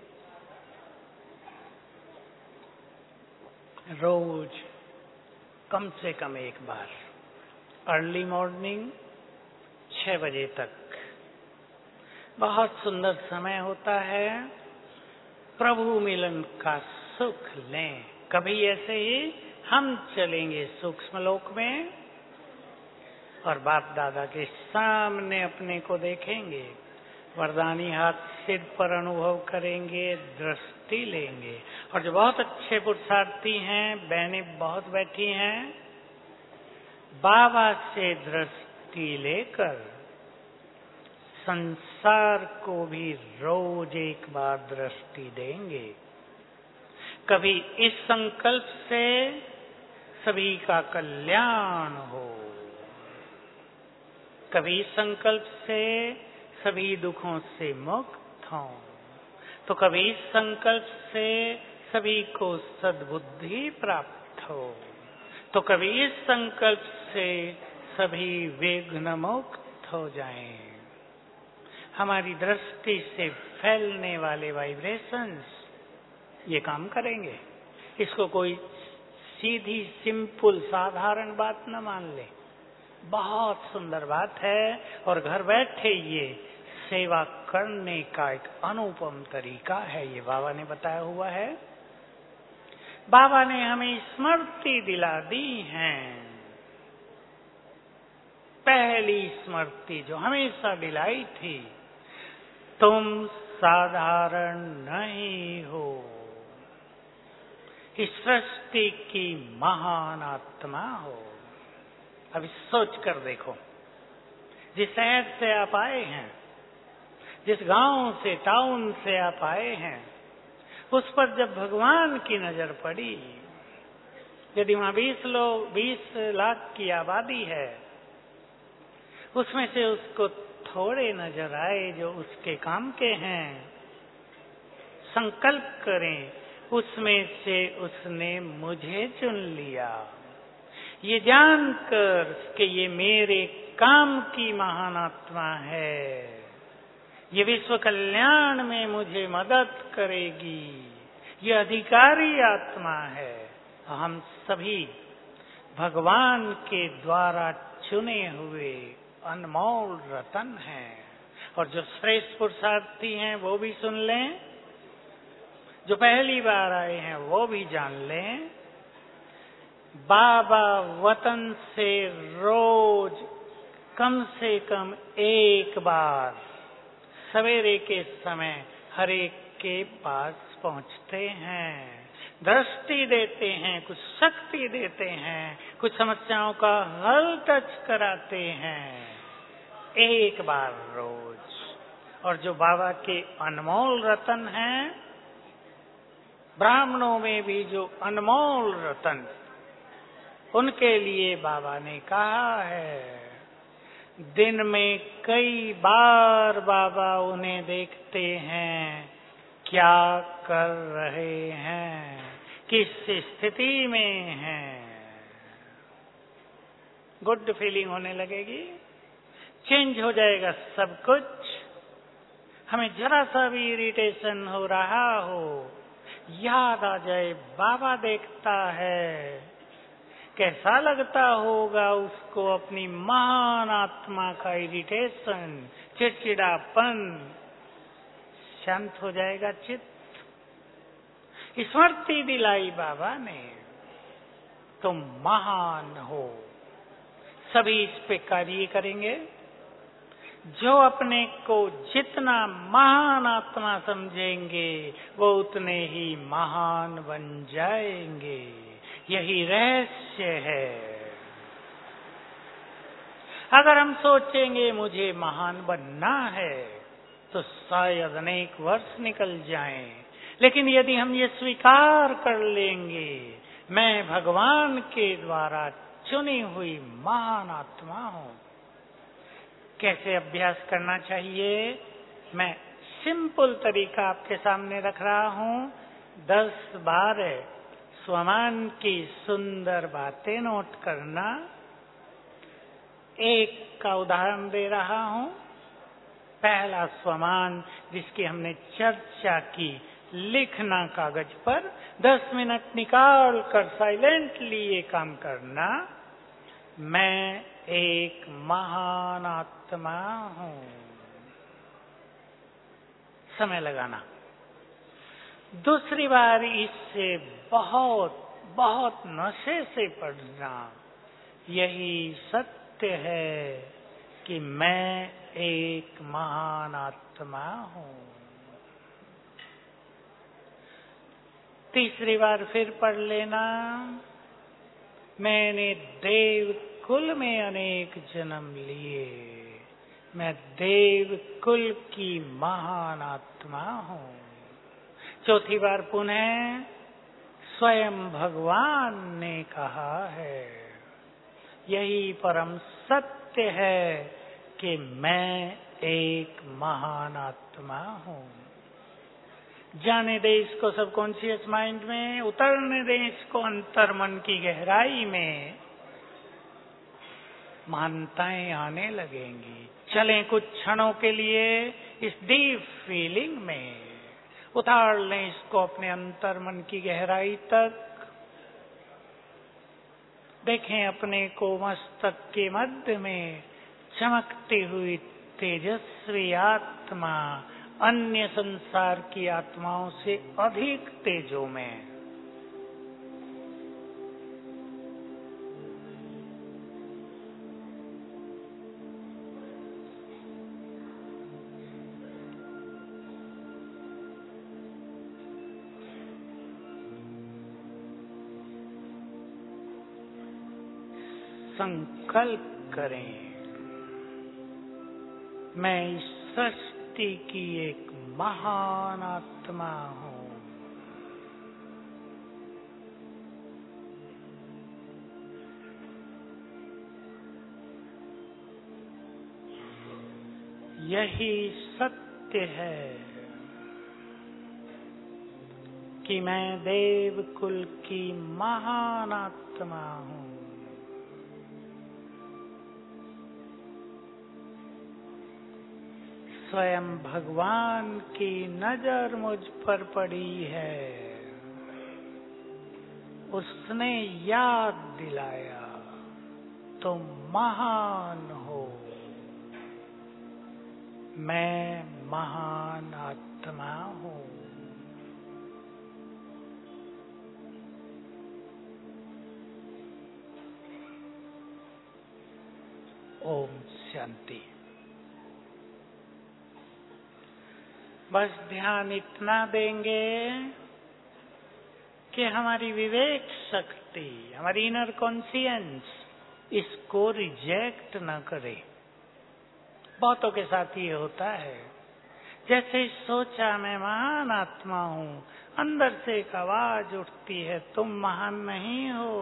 रोज कम से कम एक बार, अर्ली मॉर्निंग 6 बजे तक। बहुत सुंदर समय होता है। प्रभु मिलन का सुख लें। कभी ऐसे ही हम चलेंगे सूक्ष्म लोक में और बाप दादा के सामने अपने को देखेंगे, वरदानी हाथ सिर पर अनुभव करेंगे, दृष्टि लेंगे। और जो बहुत अच्छे पुरुषार्थी हैं, बहनें बहुत बैठी हैं, बाबा से दृष्टि लेकर संसार को भी रोज एक बार दृष्टि देंगे। कभी इस संकल्प से सभी का कल्याण हो, कभी इस संकल्प से सभी दुखों से मुक्त हों, तो कभी इस संकल्प से सभी को सद्बुद्धि प्राप्त हो, तो कभी इस संकल्प से सभी विघ्न मुक्त हो जाएं। हमारी दृष्टि से फैलने वाले वाइब्रेशंस ये काम करेंगे। इसको कोई सीधी सिंपल साधारण बात न मान ले, बहुत सुंदर बात है। और घर बैठे ये सेवा करने का एक अनुपम तरीका है, ये बाबा ने बताया हुआ है। बाबा ने हमें स्मृति दिला दी है, पहली स्मृति जो हमेशा दिलाई थी, तुम साधारण नहीं हो, इस सृष्टि की महान आत्मा हो। अब सोच कर देखो, जिस शहर से आप आए हैं, जिस गांव से, टाउन से आप आए हैं, उस पर जब भगवान की नजर पड़ी, यदि वहां 20 लाख की आबादी है, उसमें से उसको थोड़े नजर आए जो उसके काम के हैं, संकल्प करें उसमें से उसने मुझे चुन लिया। ये जानकर कि ये मेरे काम की महान आत्मा है, ये विश्व कल्याण में मुझे मदद करेगी, ये अधिकारी आत्मा है। हम सभी भगवान के द्वारा चुने हुए अनमोल रतन हैं। और जो श्रेष्ठ पुरुषार्थी हैं वो भी सुन लें, जो पहली बार आए हैं वो भी जान लें। बाबा वतन से रोज कम से कम एक बार सवेरे के समय हर एक के पास पहुंचते हैं, दृष्टि देते हैं, कुछ शक्ति देते हैं, कुछ समस्याओं का हल टच कराते हैं, एक बार रोज। और जो बाबा के अनमोल रतन हैं, ब्राह्मणों में भी जो अनमोल रतन, उनके लिए बाबा ने कहा है, दिन में कई बार बाबा उन्हें देखते हैं, क्या कर रहे हैं, किस स्थिति में हैं। गुड फीलिंग होने लगेगी, चेंज हो जाएगा सब कुछ। हमें जरा सा भी इरिटेशन हो रहा हो, याद आ जाए बाबा देखता है, कैसा लगता होगा उसको अपनी महान आत्मा का इरिटेशन, चिड़चिड़ापन, शांत हो जाएगा चित्त। स्मृति दिलाई बाबा ने, तुम महान हो। सभी इस पे कार्य करेंगे। जो अपने को जितना महान आत्मा समझेंगे वो उतने ही महान बन जाएंगे। यही रहस्य है। अगर हम सोचेंगे मुझे महान बनना है तो शायद अनेक वर्ष निकल जाएं, लेकिन यदि हम ये स्वीकार कर लेंगे मैं भगवान के द्वारा चुनी हुई महान आत्मा हूं। कैसे अभ्यास करना चाहिए, मैं सिंपल तरीका आपके सामने रख रहा हूं। 10-12 स्वमान की सुंदर बातें नोट करना। एक का उदाहरण दे रहा हूं। पहला स्वमान जिसकी हमने चर्चा की, लिखना कागज पर, 10 मिनट निकाल कर साइलेंटली ये काम करना। मैं एक महान आत्मा हूं। समय लगाना। दूसरी बार इससे बहुत बहुत नशे से पढ़ना। यही सत्य है कि मैं एक महान आत्मा हूं। तीसरी बार फिर पढ़ लेना। मैंने देव कुल में अनेक जन्म लिए, मैं देव कुल की महान आत्मा हूं। चौथी बार पुनः स्वयं भगवान ने कहा है, यही परम सत्य है कि मैं एक महान आत्मा हूं। जाने दे इसको सबकॉन्शियस माइंड में, उतरने दे इसको अंतर मन की गहराई में, मानताएं आने लगेंगी। चलें कुछ क्षणों के लिए इस डीप फीलिंग में, उतार लें इसको अपने अंतर मन की गहराई तक। देखें अपने को मस्तक के मध्य में चमकती हुई तेजस्वी आत्मा, अन्य संसार की आत्माओं से अधिक तेजो में। संकल्प करें, मैं इस सृष्टि की एक महान आत्मा हूं। यही सत्य है कि मैं देव कुल की महान आत्मा हूं। स्वयं भगवान की नजर मुझ पर पड़ी है। उसने याद दिलाया तुम महान हो। मैं महान आत्मा हूं। ओम शांति। बस ध्यान इतना देंगे कि हमारी विवेक शक्ति, हमारी इनर कॉन्शियंस इसको रिजेक्ट न करे। बहुतों के साथ ये होता है, जैसे सोचा मैं महान आत्मा हूं, अंदर से एक आवाज उठती है, तुम महान नहीं हो।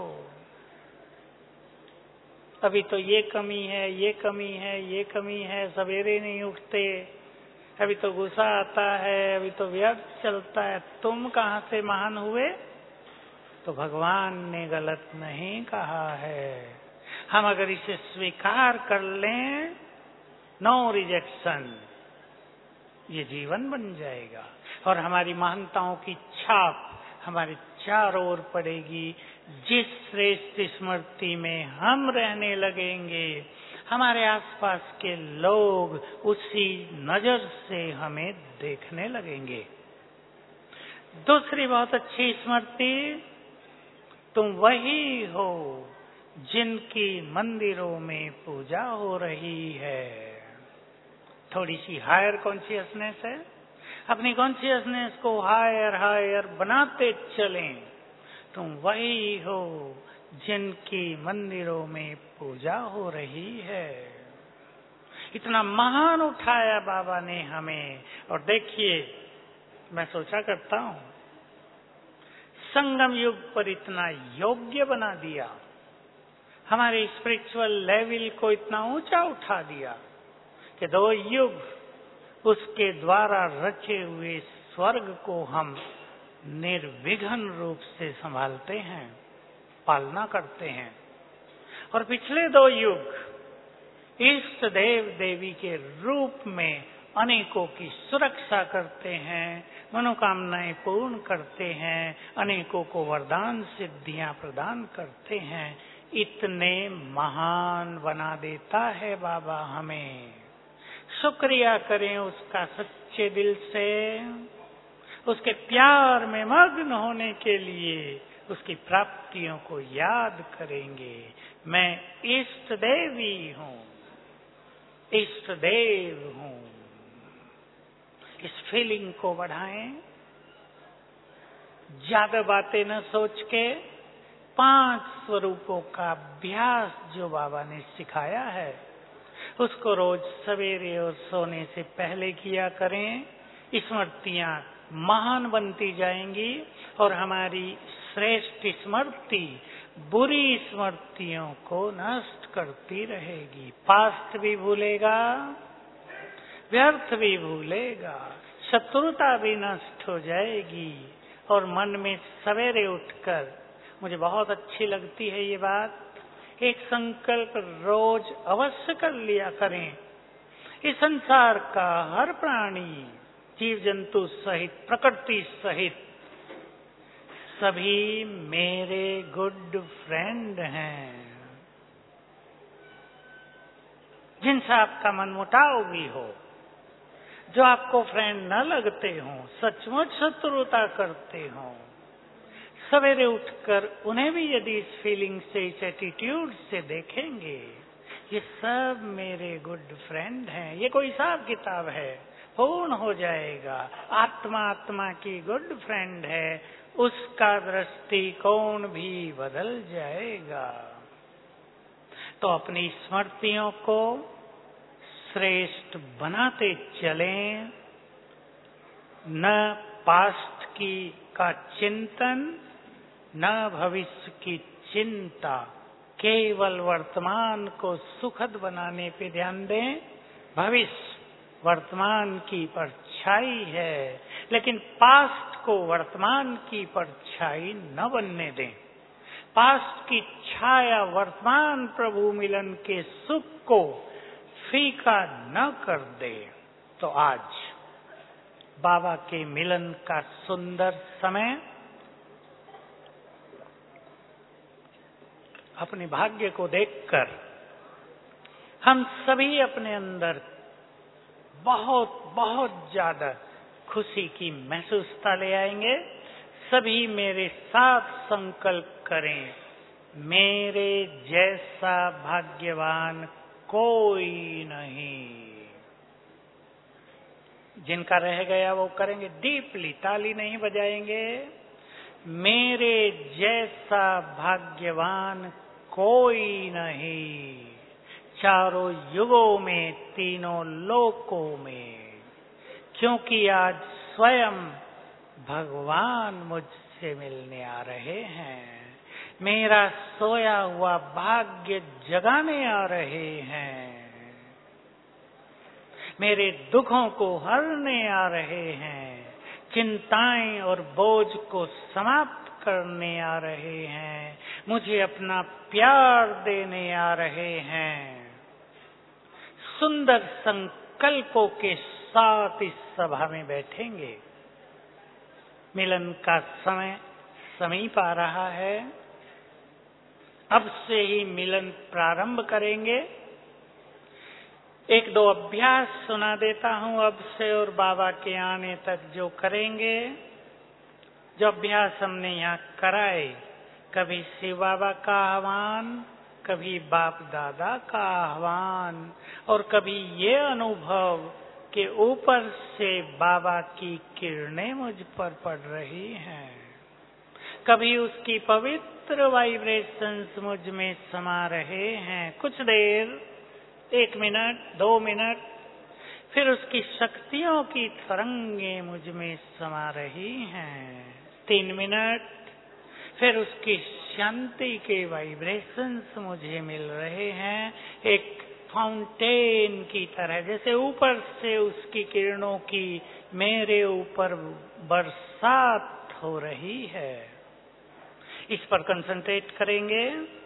अभी तो ये कमी है, ये कमी है, ये कमी है, सवेरे नहीं उठते, अभी तो गुस्सा आता है, अभी तो व्यर्थ चलता है, तुम कहां से महान हुए? तो भगवान ने गलत नहीं कहा है। हम अगर इसे स्वीकार कर लें, नो रिजेक्शन, ये जीवन बन जाएगा और हमारी महानताओं की छाप हमारे चारों ओर पड़ेगी। जिस श्रेष्ठ स्मृति में हम रहने लगेंगे, हमारे आसपास के लोग उसी नजर से हमें देखने लगेंगे। दूसरी बहुत अच्छी स्मृति, तुम वही हो जिनकी मंदिरों में पूजा हो रही है। थोड़ी सी हायर कॉन्शियसनेस है, अपनी कॉन्शियसनेस को हायर हायर बनाते चलें। तुम वही हो जिनकी मंदिरों में पूजा हो रही है। इतना महान उठाया बाबा ने हमें। और देखिए, मैं सोचा करता हूं, संगम युग पर इतना योग्य बना दिया, हमारे स्पिरिचुअल लेवल को इतना ऊंचा उठा दिया कि 2 युग उसके द्वारा रचे हुए स्वर्ग को हम निर्विघ्न रूप से संभालते हैं, पालना करते हैं। और पिछले 2 युग इष्ट देव देवी के रूप में अनेकों की सुरक्षा करते हैं, मनोकामनाएं पूर्ण करते हैं, अनेकों को वरदान सिद्धियां प्रदान करते हैं। इतने महान बना देता है बाबा हमें। शुक्रिया करें उसका सच्चे दिल से, उसके प्यार में मग्न होने के लिए उसकी प्राप्तियों को याद करेंगे। मैं इष्ट देवी हूं, इष्ट देव हूं। इस फीलिंग को बढ़ाएं। ज्यादा बातें न सोच के 5 स्वरूपों का अभ्यास जो बाबा ने सिखाया है, उसको रोज सवेरे और सोने से पहले किया करें। स्मृतियां महान बनती जाएंगी और हमारी श्रेष्ठ स्मृति बुरी स्मृतियों को नष्ट करती रहेगी। पास्ट भी भूलेगा, व्यर्थ भी भूलेगा, शत्रुता भी नष्ट हो जाएगी। और मन में सवेरे उठकर, मुझे बहुत अच्छी लगती है ये बात, एक संकल्प रोज अवश्य कर लिया करें। इस संसार का हर प्राणी, जीव जंतु सहित, प्रकृति सहित सभी मेरे गुड फ्रेंड हैं। जिनसे आपका मनमुटाव भी हो, जो आपको फ्रेंड न लगते हो, सचमुच शत्रुता करते हो, सवेरे उठकर उन्हें भी यदि इस फीलिंग से, इस एटीट्यूड से देखेंगे, ये सब मेरे गुड फ्रेंड हैं, ये कोई हिसाब किताब है, पूर्ण हो जाएगा। आत्मा आत्मा की गुड फ्रेंड है, उसका दृष्टिकोण भी बदल जाएगा। तो अपनी स्मृतियों को श्रेष्ठ बनाते चलें। न पास्ट की का चिंतन, न भविष्य की चिंता, केवल वर्तमान को सुखद बनाने पे ध्यान दें। भविष्य वर्तमान की परछाई है, लेकिन पास्ट को वर्तमान की परछाई न बनने दें। पास्ट की छाया वर्तमान प्रभु मिलन के सुख को फीका न कर दे। तो आज बाबा के मिलन का सुंदर समय अपने भाग्य को देखकर हम सभी अपने अंदर बहुत बहुत ज्यादा खुशी की महसूसता ले आएंगे। सभी मेरे साथ संकल्प करें, मेरे जैसा भाग्यवान कोई नहीं। जिनका रह गया वो करेंगे डीपली, ताली नहीं बजाएंगे। मेरे जैसा भाग्यवान कोई नहीं, चारों युगों में, तीनों लोकों में, क्योंकि आज स्वयं भगवान मुझसे मिलने आ रहे हैं। मेरा सोया हुआ भाग्य जगाने आ रहे हैं, मेरे दुखों को हरने आ रहे हैं, चिंताएं और बोझ को समाप्त करने आ रहे हैं, मुझे अपना प्यार देने आ रहे हैं। सुंदर संकल्पों के साथ इस सभा में बैठेंगे। मिलन का समय समीप आ रहा है। अब से ही मिलन प्रारंभ करेंगे। एक दो अभ्यास सुना देता हूं अब से, और बाबा के आने तक जो करेंगे, जो अभ्यास हमने यहाँ कराए, कभी शिव बाबा का आह्वान, कभी बाप दादा का आह्वान, और कभी ये अनुभव कि ऊपर से बाबा की किरणें मुझ पर पड़ रही हैं, कभी उसकी पवित्र वाइब्रेशंस मुझ में समा रहे हैं। कुछ देर, 1 मिनट, 2 मिनट, फिर उसकी शक्तियों की तरंगें मुझ में समा रही हैं। 3 मिनट, फिर उसकी शांति के वाइब्रेशंस मुझे मिल रहे हैं, एक फाउंटेन की तरह, जैसे ऊपर से उसकी किरणों की मेरे ऊपर बरसात हो रही है। इस पर कंसंट्रेट करेंगे,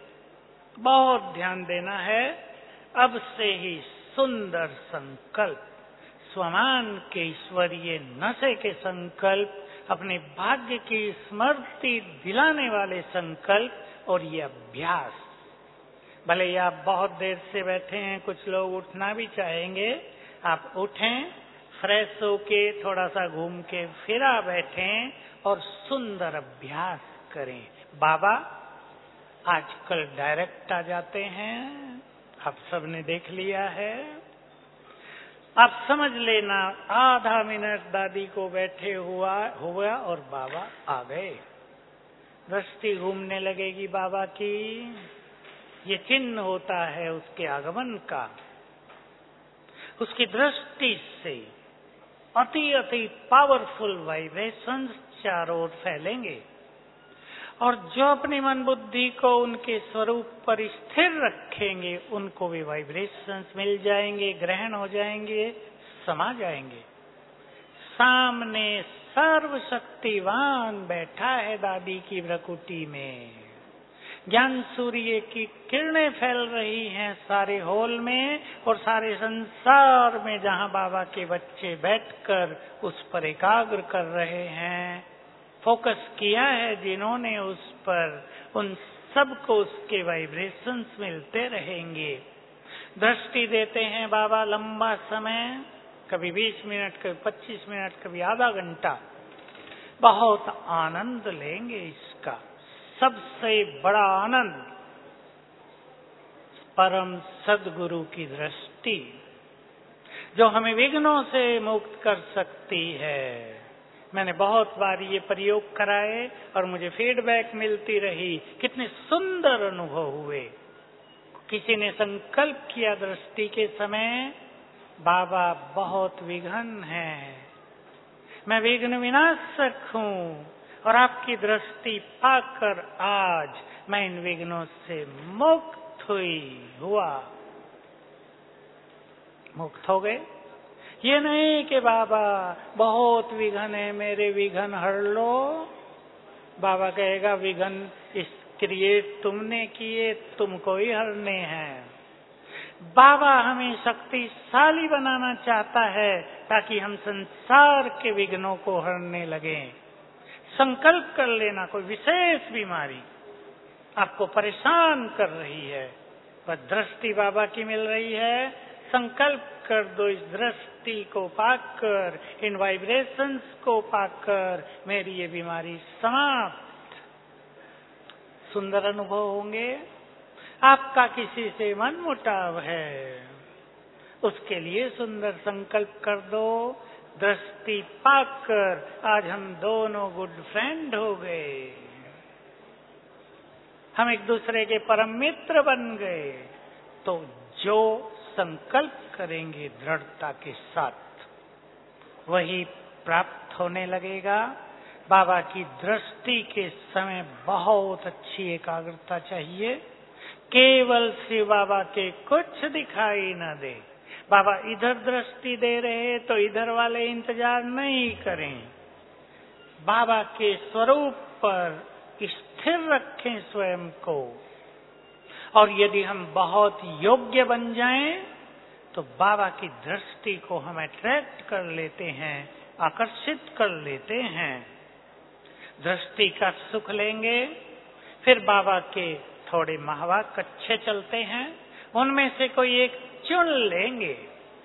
बहुत ध्यान देना है। अब से ही सुंदर संकल्प, स्वमान के ईश्वरीय नशे के संकल्प, अपने भाग्य की स्मृति दिलाने वाले संकल्प और ये अभ्यास। भले ही आप बहुत देर से बैठे हैं, कुछ लोग उठना भी चाहेंगे, आप उठें, फ्रेश होके थोड़ा सा घूम के फिर आ बैठें और सुंदर अभ्यास करें। बाबा आजकल डायरेक्ट आ जाते हैं, आप सबने देख लिया है। आप समझ लेना, आधा मिनट दादी को बैठे हुआ और बाबा आ गए। दृष्टि घूमने लगेगी बाबा की, ये चिन्ह होता है उसके आगमन का। उसकी दृष्टि से अति अति पावरफुल वाइब्रेशंस चारों ओर फैलेंगे, और जो अपनी मन बुद्धि को उनके स्वरूप पर स्थिर रखेंगे, उनको भी वाइब्रेशंस मिल जाएंगे, ग्रहण हो जाएंगे, समा जाएंगे। सामने सर्वशक्तिवान बैठा है दादी की भ्रकुटी में। ज्ञान सूर्य की किरणें फैल रही हैं सारे हॉल में और सारे संसार में, जहां बाबा के बच्चे बैठकर उस पर एकाग्र कर रहे हैं। फोकस किया है जिन्होंने उस पर, उन सबको उसके वाइब्रेशंस मिलते रहेंगे। दृष्टि देते हैं बाबा लंबा समय, कभी 20 मिनट, कभी 25 मिनट, कभी आधा घंटा। बहुत आनंद लेंगे इसका। सबसे बड़ा आनंद परम सद्गुरु की दृष्टि, जो हमें विघ्नों से मुक्त कर सकती है। मैंने बहुत बार ये प्रयोग कराए और मुझे फीडबैक मिलती रही, कितने सुंदर अनुभव हुए। किसी ने संकल्प किया दृष्टि के समय, बाबा बहुत विघ्न है, मैं विघ्न विनाशक हूँ, और आपकी दृष्टि पाकर आज मैं इन विघ्नों से मुक्त मुक्त हो गए। ये नहीं कि बाबा बहुत विघन है, मेरे विघन हर लो। बाबा कहेगा विघन इस क्रिएट तुमने किए, तुमको ही हरने हैं। बाबा हमें शक्तिशाली बनाना चाहता है ताकि हम संसार के विघ्नों को हरने लगे। संकल्प कर लेना, कोई विशेष बीमारी आपको परेशान कर रही है, वह दृष्टि बाबा की मिल रही है, संकल्प कर दो इस दृष्टि को पाकर, इन वाइब्रेशंस को पाकर मेरी ये बीमारी समाप्त। सुंदर अनुभव होंगे। आपका किसी से मनमुटाव है, उसके लिए सुंदर संकल्प कर दो, दृष्टि पाकर आज हम दोनों गुड फ्रेंड हो गए, हम एक दूसरे के परम मित्र बन गए। तो जो संकल्प करेंगे दृढ़ता के साथ, वही प्राप्त होने लगेगा। बाबा की दृष्टि के समय बहुत अच्छी एकाग्रता चाहिए। केवल शिव बाबा के कुछ दिखाई न दे। बाबा इधर दृष्टि दे रहे तो इधर वाले इंतजार नहीं करें। बाबा के स्वरूप पर स्थिर रखें स्वयं को। और यदि हम बहुत योग्य बन जाएं तो बाबा की दृष्टि को हम अट्रैक्ट कर लेते हैं, आकर्षित कर लेते हैं। दृष्टि का सुख लेंगे। फिर बाबा के थोड़े महावाक्य अच्छे चलते हैं, उनमें से कोई एक चुन लेंगे।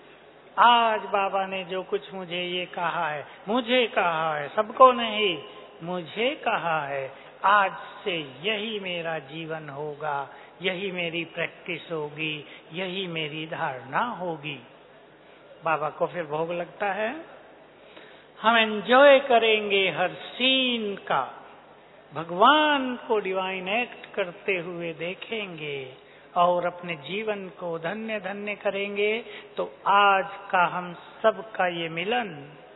आज बाबा ने जो कुछ मुझे ये कहा है, मुझे कहा है, सबको नहीं, मुझे कहा है, आज से यही मेरा जीवन होगा, यही मेरी प्रैक्टिस होगी, यही मेरी धारणा होगी। बाबा को फिर भोग लगता है। हम एंजॉय करेंगे हर सीन का, भगवान को डिवाइन एक्ट करते हुए देखेंगे और अपने जीवन को धन्य धन्य करेंगे। तो आज का हम सब का ये मिलन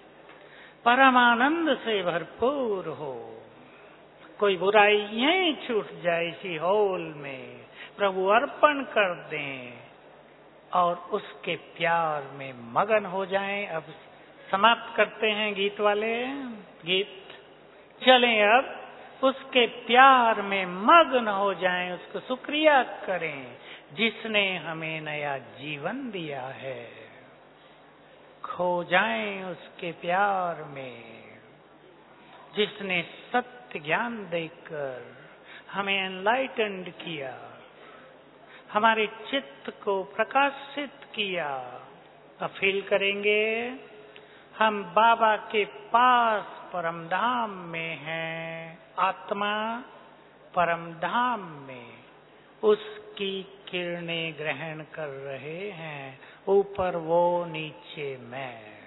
परमानंद से भरपूर हो। कोई बुराई यहीं छूट जाए इसी हॉल में, प्रभु अर्पण कर दें और उसके प्यार में मगन हो जाएं। अब समाप्त करते हैं गीत वाले गीत। चलें अब उसके प्यार में मग्न हो जाएं, उसको शुक्रिया करें जिसने हमें नया जीवन दिया है। खो जाएं उसके प्यार में जिसने सत्य ज्ञान देकर हमें एनलाइटेंड किया, हमारे चित्त को प्रकाशित किया। अब फील करेंगे हम बाबा के पास परम धाम में हैं। आत्मा परम धाम में उसकी किरणें ग्रहण कर रहे हैं। ऊपर वो, नीचे मैं।